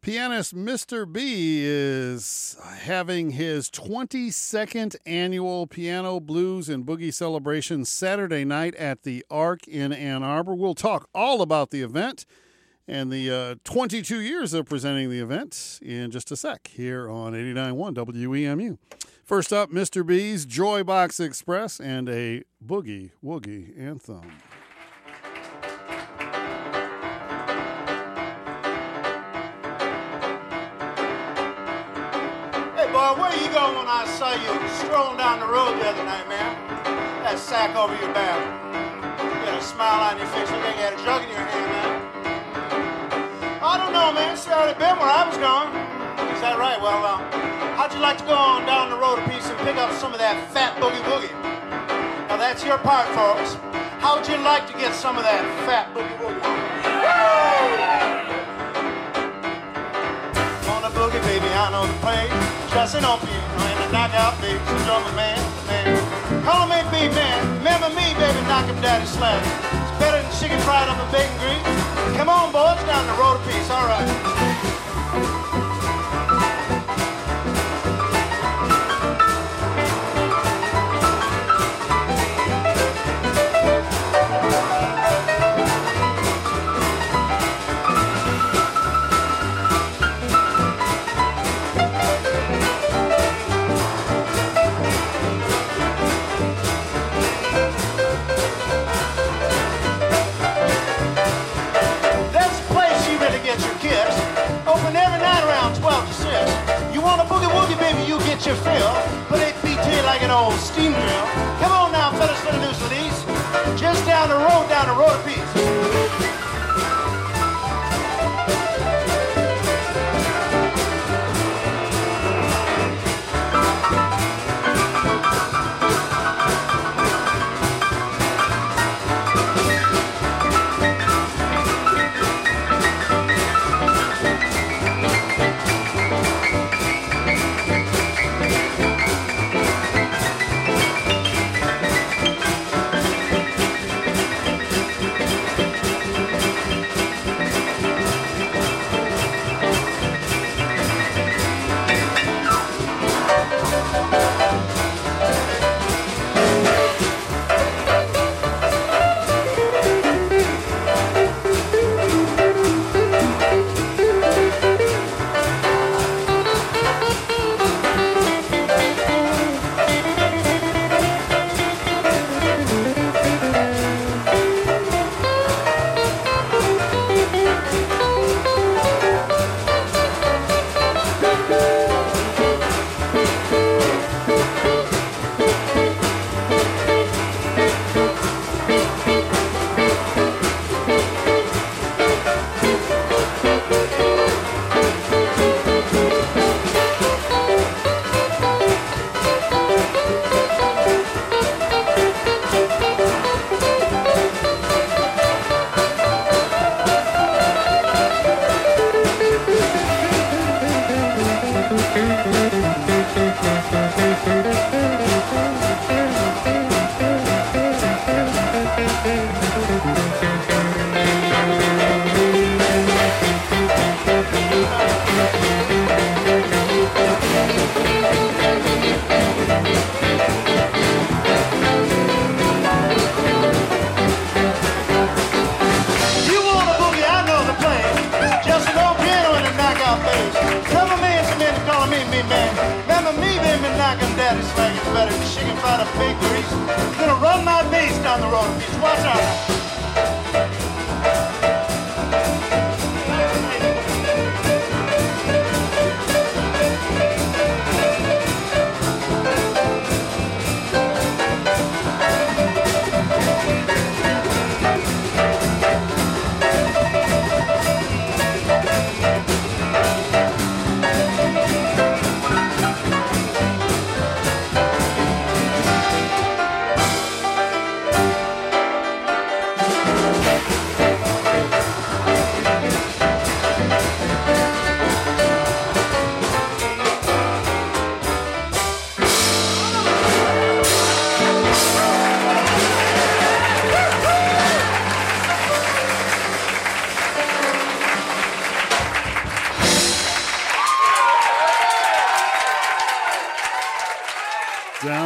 Pianist Mr. B is having his 22nd annual Piano, Blues, and Boogie celebration Saturday night at the Arc in Ann Arbor. We'll talk all about the event and the 22 years of presenting the event in just a sec here on 89.1 WEMU. First up, Mr. B's Joy Box Express and a Boogie Woogie anthem. Boy, where you going when I saw you strolling down the road the other night, man? That sack over your back. You got a smile on your face, look like you had a jug in your hand, man. I don't know, man. It's already been where I was going. Is that right? Well, how'd you like to go on down the road a piece and pick up some of that fat boogie woogie? Now, that's your part, folks. How'd you like to get some of that fat boogie woogie? On the boogie, baby, I know the place. Just an opium and a knockout bass, a drummer man, Call me big man, remember me, baby, knock him daddy slack. It's better than chicken fried up and bacon grease. Come on, boys, down the road a piece, all right. Get your fill, but they beat to you like an old steam drill. Come on now, fellas, for the news release. Just down the road a piece.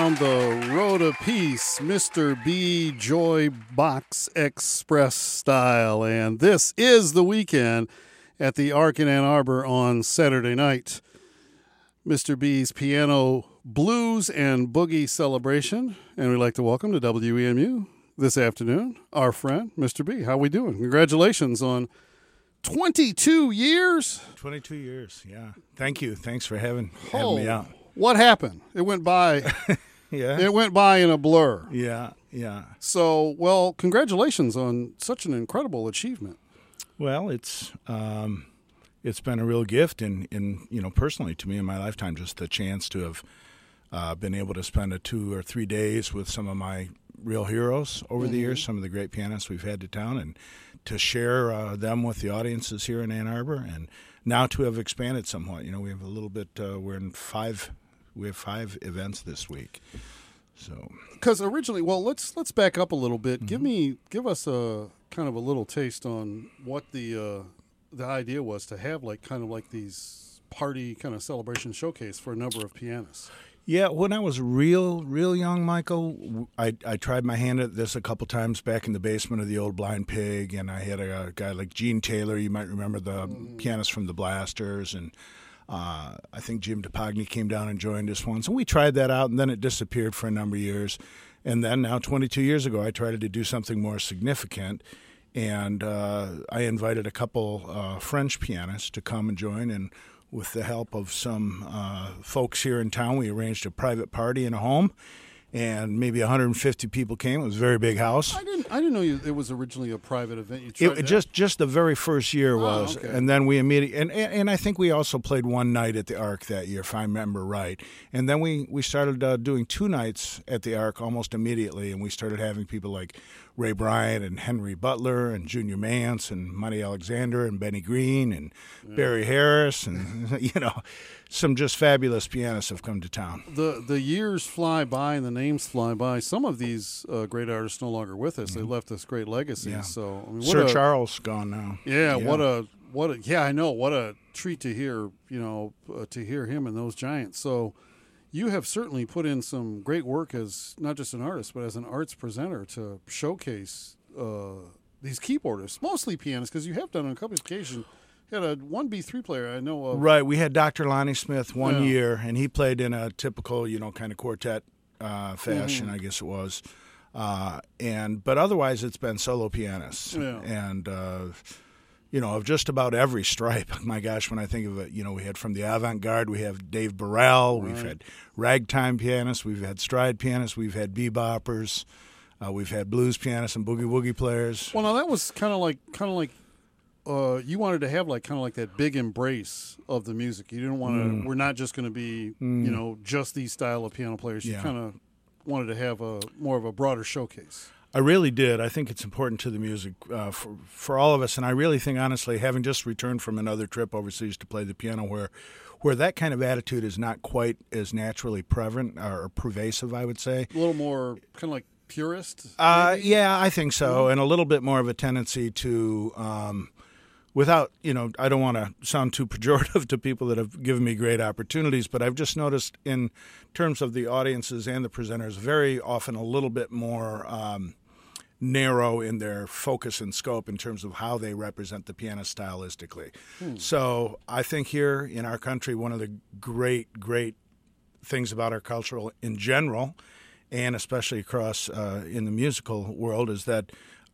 down the road of peace, Mr. B Joy Box Express style. And this is the weekend at the Ark in Ann Arbor on Saturday night. Mr. B's Piano Blues and Boogie Celebration. And we'd like to welcome to WEMU this afternoon our friend, Mr. B. How we doing? Congratulations on 22 years. 22 years, yeah. Thank you. Thanks for having me out. What happened? It went by. Yeah. It went by in a blur. Yeah. So, well, congratulations on such an incredible achievement. Well, it's been a real gift in personally to me in my lifetime, just the chance to have been able to spend 2 or 3 days with some of my real heroes over the years, some of the great pianists we've had to town, and to share them with the audiences here in Ann Arbor, and now to have expanded somewhat. We have a little bit. We have 5 events this week. So, because originally, well, let's back up a little bit. Give us a kind of a little taste on what the idea was to have kind of these party kind of celebration showcase for a number of pianists. Yeah, when I was real young, Michael, I tried my hand at this a couple times back in the basement of the old Blind Pig, and I had a guy like Gene Taylor. You might remember the pianist from the Blasters, and I think Jim DePogny came down and joined us once. And we tried that out, and then it disappeared for a number of years. And then now, 22 years ago, I tried to do something more significant, and I invited a couple French pianists to come and join, and with the help of some folks here in town, we arranged a private party in a home, and maybe 150 people came. It was a very big house. I didn't know it was originally a private event. You tried just the very first year was, okay. And then we immediately and I think we also played one night at the Ark that year, if I remember right. And then we started doing 2 nights at the Ark almost immediately, and we started having people like Ray Bryant and Henry Butler and Junior Mance and Monty Alexander and Benny Green and Barry Harris and some just fabulous pianists have come to town. The years fly by and the names fly by. Some of these great artists no longer with us. They left us great legacies. Yeah. So Sir Charles gone now. Yeah, I know what a treat to hear. To hear him and those giants. So you have certainly put in some great work as not just an artist, but as an arts presenter to showcase these keyboardists, mostly pianists, because you have done on a couple of occasions. You had one B3 player I know of. Right, we had Dr. Lonnie Smith one year, and he played in a typical, kind of quartet fashion, I guess it was. But otherwise, it's been solo pianists, and of just about every stripe. My gosh, when I think of it, we had from the avant-garde, we have Dave Burrell, we've had ragtime pianists, we've had stride pianists, we've had beboppers, we've had blues pianists and boogie-woogie players. Well, now that was kind of like you wanted to have kind of that big embrace of the music. You didn't want to. We're not just going to be just these style of piano players. You kind of wanted to have more of a broader showcase. I really did. I think it's important to the music for all of us, and I really think, honestly, having just returned from another trip overseas to play the piano, where that kind of attitude is not quite as naturally prevalent or pervasive, I would say. A little more kind of like purist. Yeah, I think so, and a little bit more of a tendency to. Without, I don't want to sound too pejorative to people that have given me great opportunities, but I've just noticed in terms of the audiences and the presenters, very often a little bit more narrow in their focus and scope in terms of how they represent the piano stylistically. So I think here in our country, one of the great things about our culture in general, and especially across in the musical world, is that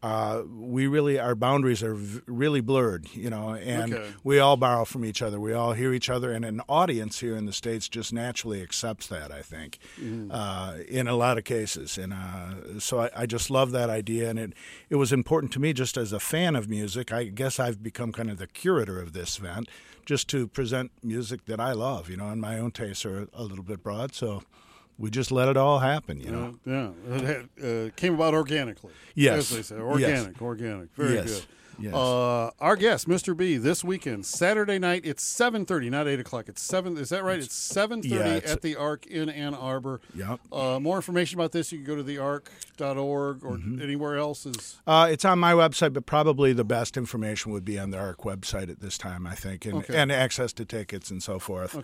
our boundaries are really blurred, and we all borrow from each other. We all hear each other, and an audience here in the States just naturally accepts that, I think, in a lot of cases. And so I just love that idea, and it was important to me just as a fan of music. I guess I've become kind of the curator of this event, just to present music that I love, and my own tastes are a little bit broad, so we just let it all happen, Yeah, it came about organically. Yes. As they say, organic. Very good. Yes. Our guest, Mr. B, this weekend, Saturday night. It's 7:30, not 8 o'clock. It's 7. Is that right? It's 7:30 at the Ark in Ann Arbor. Yep. More information about this, you can go to theark.org or anywhere else. It's on my website, but probably the best information would be on the Ark website at this time, I think, and access to tickets and so forth. Okay.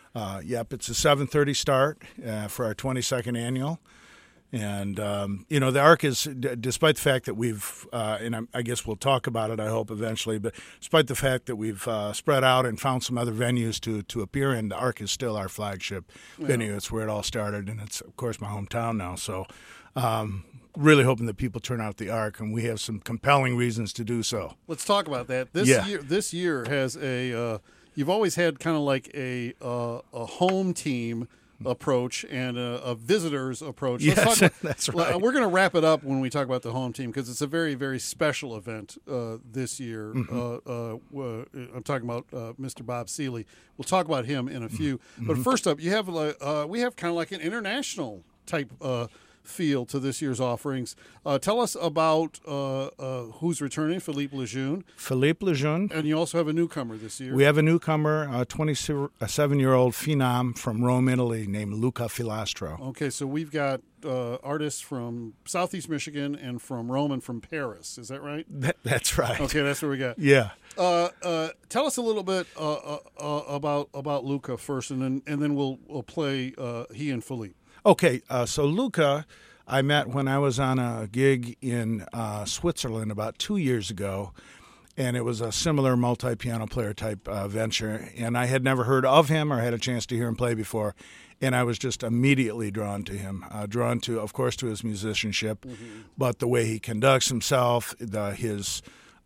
Yep, it's a 7:30 start for our 22nd annual. And, the ARC is, despite the fact that we've, and I guess we'll talk about it, I hope, eventually, but despite the fact that we've spread out and found some other venues to appear in, the ARC is still our flagship venue. It's where it all started, and it's, of course, my hometown now. So really hoping that people turn out the ARC, and we have some compelling reasons to do so. Let's talk about that. This year has you've always had kind of like a home team approach and a visitor's approach. Yes, that's right. We're going to wrap it up when we talk about the home team because it's a very, very special event this year. Mm-hmm. I'm talking about Mr. Bob Seeley. We'll talk about him in a few. Mm-hmm. But first up, you have we have kind of like an international type feel to this year's offerings. Tell us about who's returning, Philippe Lejeune. Philippe Lejeune. And you also have a newcomer this year. We have a newcomer, a 27-year-old phenom from Rome, Italy, named Luca Filastro. Okay, so we've got artists from Southeast Michigan and from Rome and from Paris. Is that right? That's right. Okay, that's what we got. Yeah. Tell us a little bit about Luca first, and then we'll play he and Philippe. Okay, so Luca, I met when I was on a gig in Switzerland about 2 years ago, and it was a similar multi-piano player type venture, and I had never heard of him or had a chance to hear him play before, and I was just immediately drawn to him, of course, to his musicianship, but the way he conducts himself, his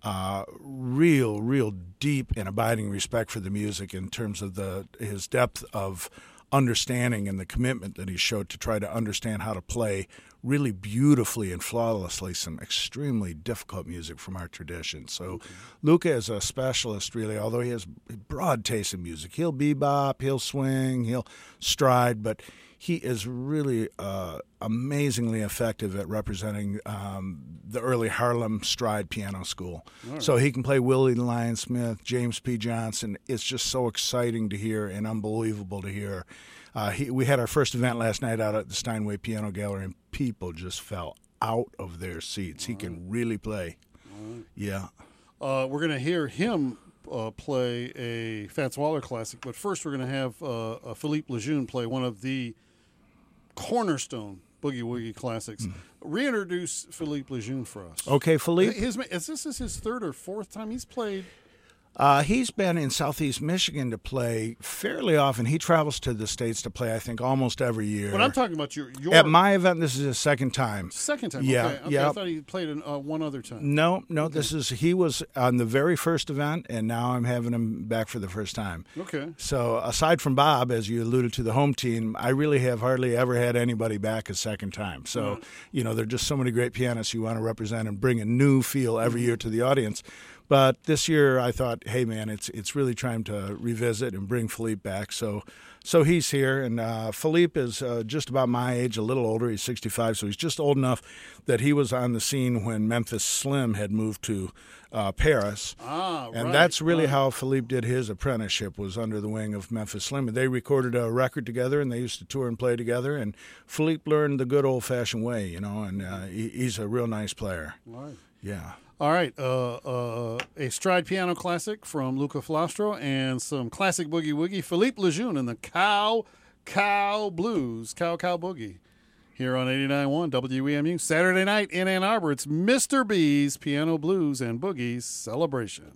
real deep and abiding respect for the music in terms of his depth of understanding and the commitment that he showed to try to understand how to play really beautifully and flawlessly some extremely difficult music from our tradition. So Luca is a specialist, really, although he has broad taste in music. He'll bebop, he'll swing, he'll stride, but he is really amazingly effective at representing the early Harlem stride piano school. Right. So he can play Willie Lion Smith, James P. Johnson. It's just so exciting to hear and unbelievable to hear. We had our first event last night out at the Steinway Piano Gallery, and people just fell out of their seats. He can really play. Yeah. We're going to hear him play a Fats Waller classic, but first we're going to have Philippe Lejeune play one of the cornerstone Boogie Woogie classics. Reintroduce Philippe Lejeune for us. Okay, Philippe. Is this his third or fourth time he's played? He's been in Southeast Michigan to play fairly often. He travels to the States to play, I think, almost every year. But I'm talking about your At my event, this is his second time. Second time? Yeah. Okay. Yeah. I thought he played one other time. No, okay. He was on the very first event, and now I'm having him back for the first time. Okay. So aside from Bob, as you alluded to, the home team, I really have hardly ever had anybody back a second time. So, there are just so many great pianists you want to represent and bring a new feel every year to the audience. But this year I thought, hey, man, it's really time to revisit and bring Philippe back. So he's here, and Philippe is just about my age, a little older. He's 65, so he's just old enough that he was on the scene when Memphis Slim had moved to Paris. And that's really how Philippe did his apprenticeship, was under the wing of Memphis Slim. They recorded a record together, and they used to tour and play together. And Philippe learned the good old-fashioned way, and he's a real nice player. Right. Yeah. All right, a stride piano classic from Luca Filastro and some classic boogie woogie. Philippe Lejeune and the Cow Blues, Cow Boogie, here on 89.1 WEMU. Saturday night in Ann Arbor, it's Mr. B's Piano Blues and Boogies celebration.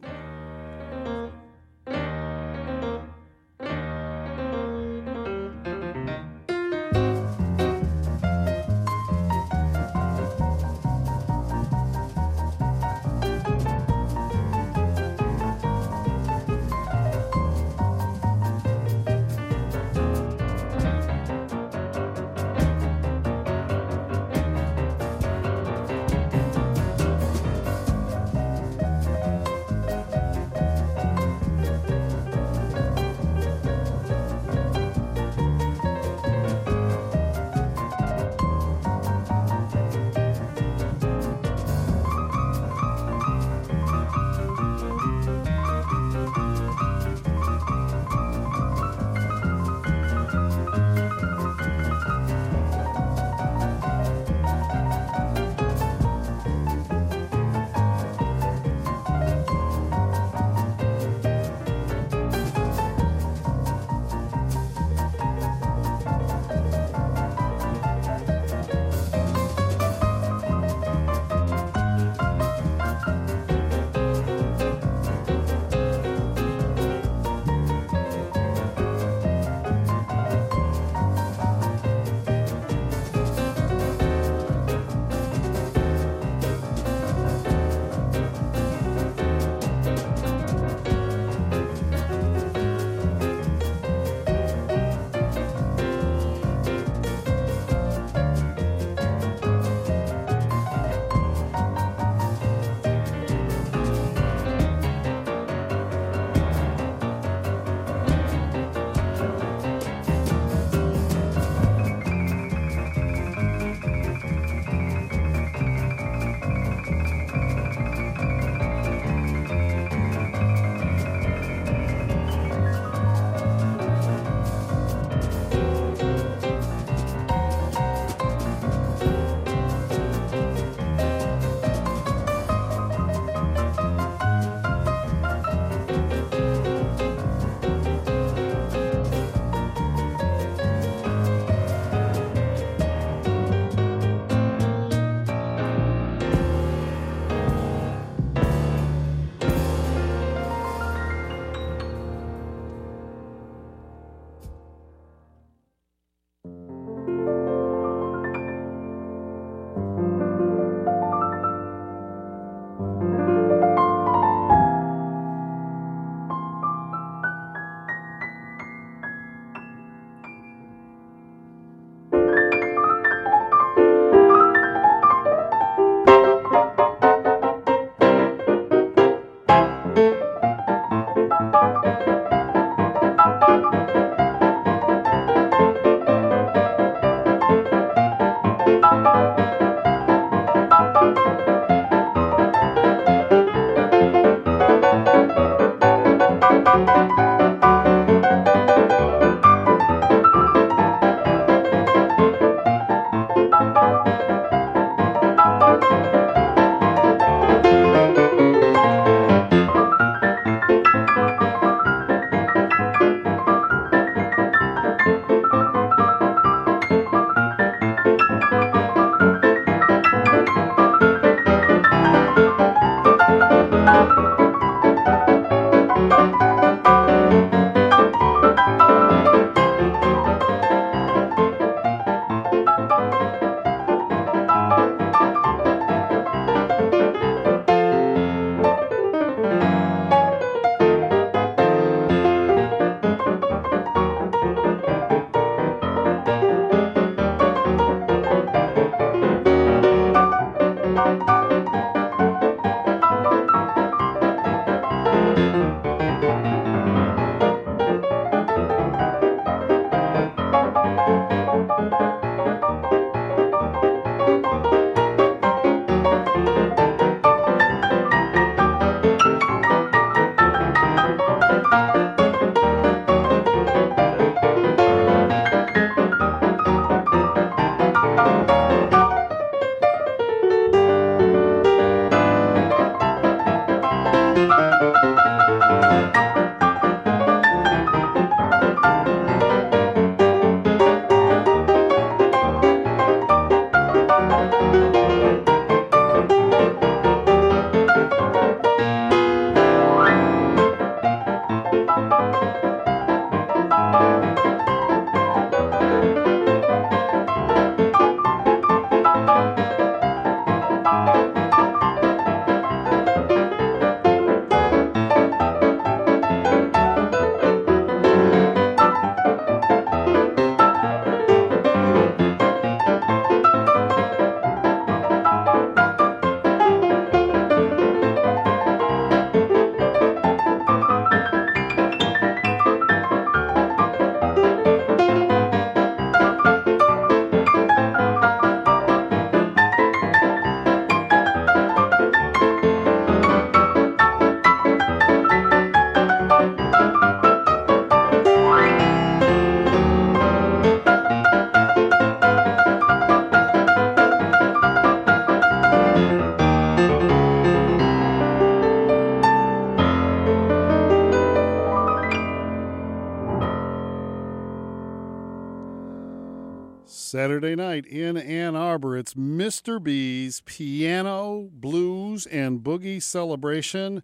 Saturday night in Ann Arbor. It's Mr. B's Piano, Blues, and Boogie Celebration.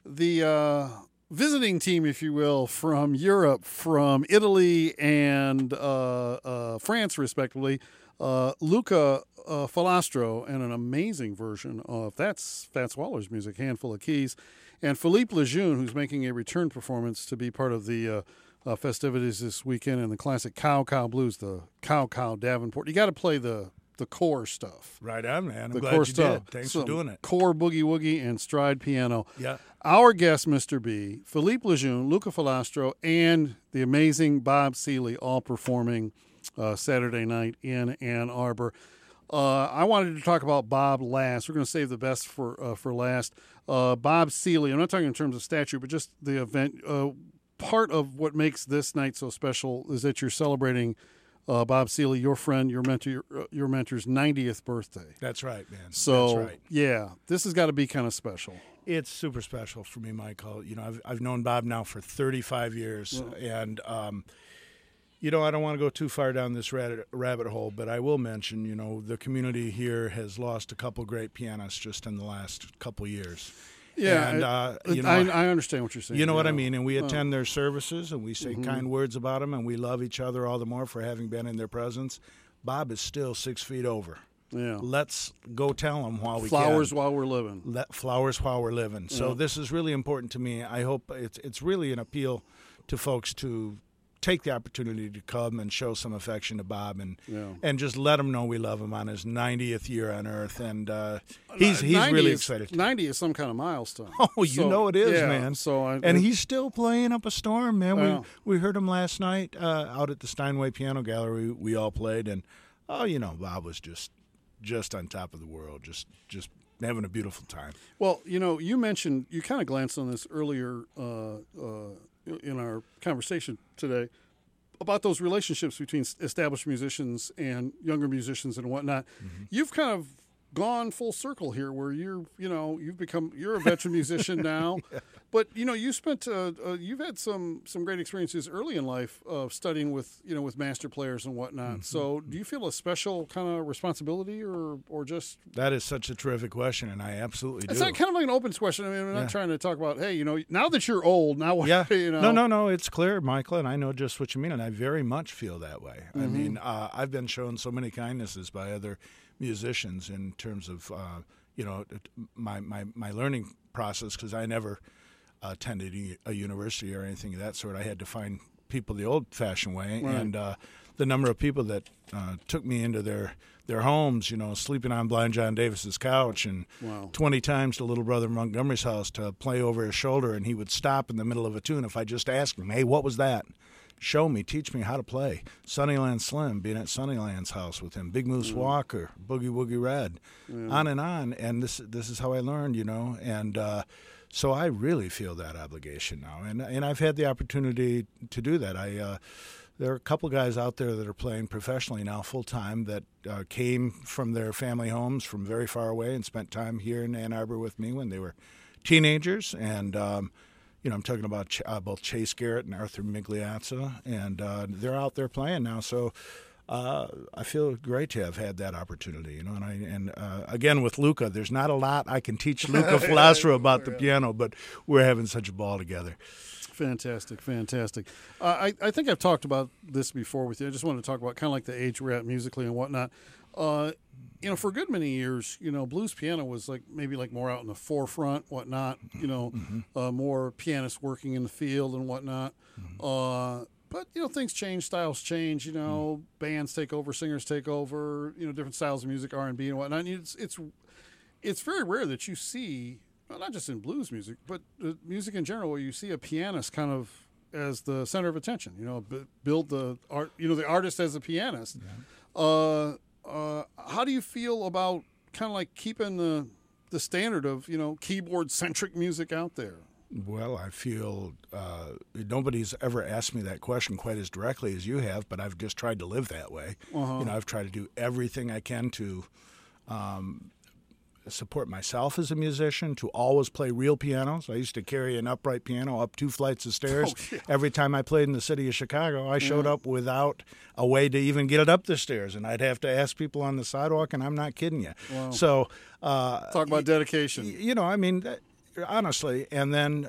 The visiting team, if you will, from Europe, from Italy and France, respectively, Luca Falastro, and an amazing version of That's Fats Waller's music, Handful of Keys, and Philippe Lejeune, who's making a return performance to be part of the festivities this weekend in the classic Cow Cow Blues, the Cow Cow Davenport. You got to play the core stuff. Right on, man. I'm the glad core you stuff. did. Thanks Some for doing it. Core boogie woogie and stride piano. Yeah. Our guest, Mr. B, Philippe Lejeune, Luca Falastro, and the amazing Bob Seeley, all performing Saturday night in Ann Arbor. I wanted to talk about Bob last. We're going to save the best for last. Bob Seeley, I'm not talking in terms of statue, but just the event. Part of what makes this night so special is that you're celebrating Bob Seeley, your friend, your mentor's 90th birthday. That's right, man. So, that's right. Yeah, this has got to be kind of special. It's super special for me, Michael. You know, I've known Bob now for 35 years, and you know, I don't want to go too far down this rabbit hole, but I will mention, you know, the community here has lost a couple great pianists just in the last couple years. Yeah, and, you know, I understand what you're saying. You know what I mean? And we attend their services, and we say kind words about them, and we love each other all the more for having been in their presence. Bob is still 6 feet over. Yeah. Let's go tell him while we Flowers can. while we're living. Flowers while we're living. So this is really important to me. I hope it's really an appeal to folks to take the opportunity to come and show some affection to Bob and just let him know we love him on his 90th year on Earth. And he's really excited. 90 is some kind of milestone. Oh, you know it is, yeah, man. So he's still playing up a storm, man. We heard him last night out at the Steinway Piano Gallery. We all played, and you know, Bob was just on top of the world, just having a beautiful time. Well, you know, you mentioned, you kind of glanced on this earlier in our conversation today about those relationships between established musicians and younger musicians and whatnot. You've kind of gone full circle here, where you're a veteran musician now, but you know, you spent you've had some great experiences early in life of studying with master players and whatnot. So do you feel a special kind of responsibility or just? That is such a terrific question, and I absolutely do. It's not kind of like an open question. I mean, I'm not trying to talk about, hey, you know, now that you're old, now what? Yeah. You know? No, it's clear, Michael, and I know just what you mean, and I very much feel that way. I mean, I've been shown so many kindnesses by other musicians in terms of you know, my learning process, because I never attended a university or anything of that sort. I had to find people the old-fashioned way, and the number of people that took me into their homes, you know, sleeping on Blind John Davis's couch, and 20 times to Little Brother Montgomery's house to play over his shoulder, and he would stop in the middle of a tune if I just asked him, hey, what was that? Show me, teach me how to play. Sunnyland Slim, being at Sunnyland's house with him. Big Moose Walker, Boogie Woogie Red, on. And this is how I learned, you know. And so I really feel that obligation now. And I've had the opportunity to do that. There are a couple guys out there that are playing professionally now full-time that came from their family homes from very far away and spent time here in Ann Arbor with me when they were teenagers. And you know, I'm talking about both Chase Garrett and Arthur Migliazza, and they're out there playing now. So I feel great to have had that opportunity, you know. And again, with Luca, there's not a lot I can teach Luca Falastro about the piano, but we're having such a ball together. Fantastic. I think I've talked about this before with you. I just want to talk about kind of like the age we're at musically and whatnot. You know, for a good many years, you know, blues piano was maybe more out in the forefront, whatnot. You know, more pianists working in the field and whatnot. But you know, things change, styles change. You know, bands take over, singers take over. You know, different styles of music, R&B and whatnot. And it's very rare that you see, well, not just in blues music, but music in general, where you see a pianist kind of as the center of attention. You know, build the art. You know, the artist as a pianist. Yeah. How do you feel about kind of like keeping the standard of, you know, keyboard-centric music out there? Well, I feel nobody's ever asked me that question quite as directly as you have, but I've just tried to live that way. You know, I've tried to do everything I can to support myself as a musician, to always play real pianos. I used to carry an upright piano up 2 flights of stairs. Every time I played in the city of Chicago, I showed up without a way to even get it up the stairs, and I'd have to ask people on the sidewalk, and I'm not kidding you. Wow. So, talk about dedication. I mean, honestly, and then,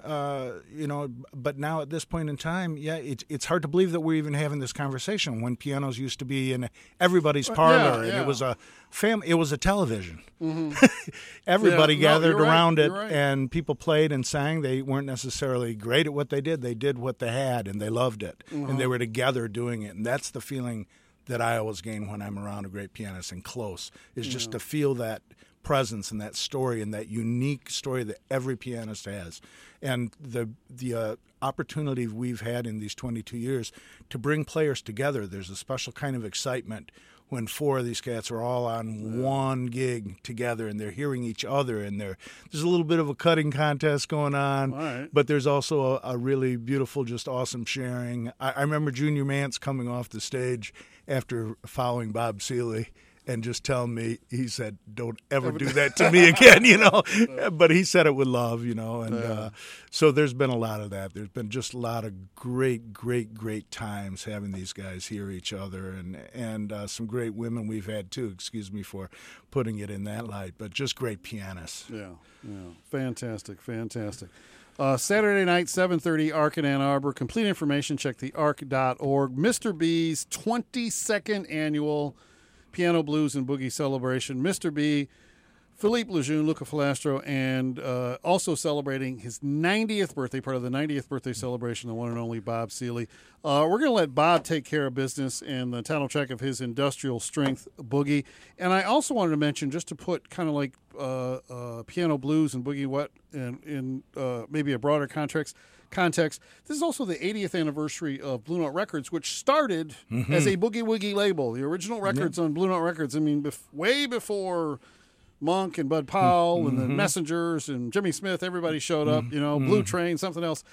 but now at this point in time, it's hard to believe that we're even having this conversation when pianos used to be in everybody's parlor, and it was a it was a television. Mm-hmm. Everybody gathered around it, and people played and sang. They weren't necessarily great at what they did. They did what they had, and they loved it, and they were together doing it, and that's the feeling that I always gain when I'm around a great pianist and close, is just to feel that presence and that story and that unique story that every pianist has. And the opportunity we've had in these 22 years to bring players together, there's a special kind of excitement when 4 of these cats are all on one gig together and they're hearing each other, and there's a little bit of a cutting contest going on, but there's also a really beautiful, just awesome sharing. I remember Junior Mance coming off the stage after following Bob Seeley and just telling me, he said, "Don't ever do that to me again," But he said it with love, and so there's been a lot of that. There's been just a lot of great, great, great times having these guys hear each other, and some great women we've had too. Excuse me for putting it in that light, but just great pianists. Yeah, fantastic. Saturday night, 7:30, Arc in Ann Arbor. Complete information, check thearc.org. Mr. B's 22nd annual Piano Blues and Boogie celebration. Mr. B, Philippe Lejeune, Luca Filastro, and also celebrating his 90th birthday, part of the 90th birthday celebration, the one and only Bob Seeley. We're going to let Bob take care of business and the title track of his industrial strength boogie. And I also wanted to mention, just to put kind of like Piano Blues and Boogie What in maybe a broader context, this is also the 80th anniversary of Blue Note Records, which started as a boogie woogie label. The original records on Blue Note Records, I mean, way before Monk and Bud Powell and the Messengers and Jimmy Smith, everybody showed up, Blue Train, something else.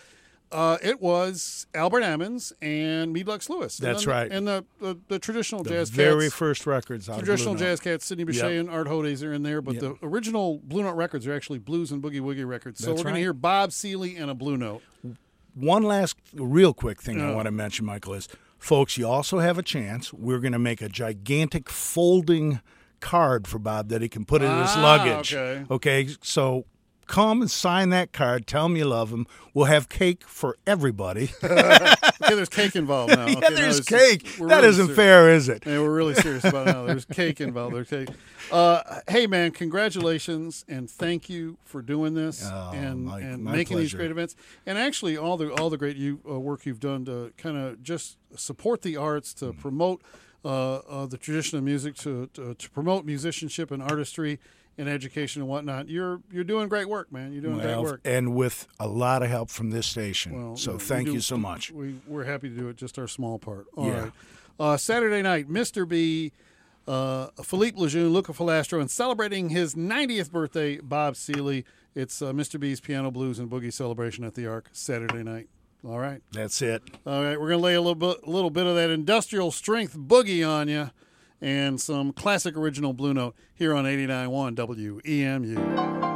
It was Albert Ammons and Meade Lux Lewis. That's right. And the traditional jazz cats. The very first records on Traditional Blue Note. jazz cats, Sidney Bechet and Art Hodes are in there, but the original Blue Note records are actually blues and boogie woogie records. So we're going to hear Bob Seeley and a Blue Note. One last real quick thing I want to mention, Michael, is, folks, you also have a chance. We're going to make a gigantic folding card for Bob that he can put in his luggage. Okay, so come and sign that card. Tell him you love him. We'll have cake for everybody. There's cake involved now. Okay, there's cake. That really isn't fair, is it? Yeah, we're really serious about it now. There's cake involved. There's cake. Hey, man, congratulations and thank you for doing this and making pleasure. These great events. And actually, all the great work you've done to kind of just support the arts, to promote the tradition of music, to promote musicianship and artistry and education and whatnot. You're doing great work, man. You're doing great work. And with a lot of help from this station. Thank you so much. We're happy to do it, just our small part. All right. Saturday night, Mr. B, Philippe Lejeune, Luca Filastro, and celebrating his 90th birthday, Bob Seeley. It's Mr. B's Piano Blues and Boogie celebration at the Arc Saturday night. All right. That's it. All right. We're going to lay a little bit of that industrial strength boogie on you and some classic original Blue Note here on 89.1 WEMU.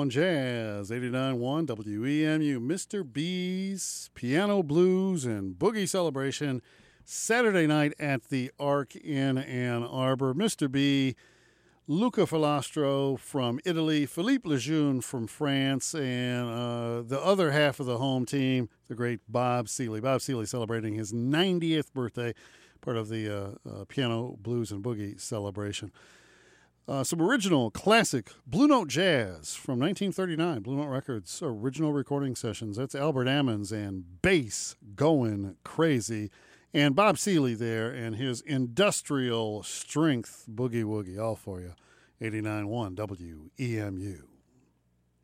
89.1 Jazz, 89.1 WEMU, Mr. B's Piano Blues and Boogie Celebration, Saturday night at the Arc in Ann Arbor. Mr. B, Luca Filastro from Italy, Philippe Lejeune from France, and the other half of the home team, the great Bob Seeley. Bob Seeley celebrating his 90th birthday, part of the Piano Blues and Boogie Celebration. Some original classic Blue Note jazz from 1939, Blue Note Records, original recording sessions. That's Albert Ammons and Bass Going Crazy. And Bob Seeley there and his industrial strength boogie woogie, all for you. 89.1 WEMU.